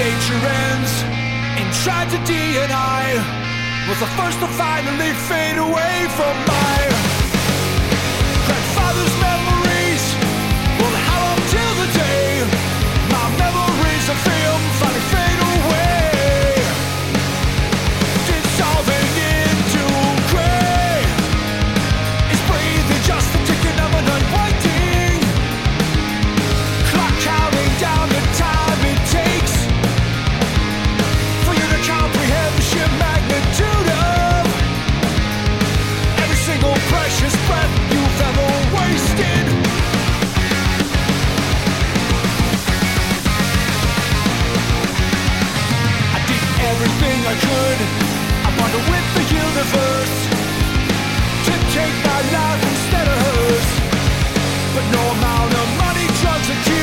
nature ends in tragedy, and I was the first to finally fade away from my grandfather's memories. Well, how up till the day my memories of him finally fade away, dissolving into gray. It's breathing just the ticking of an unwinding clock, counting down the time it takes for you to comprehend the sheer magnitude of every single precious breath you've ever wasted. I did everything I could, I partnered with the universe to take my life instead of hers, but no amount of money, drugs, and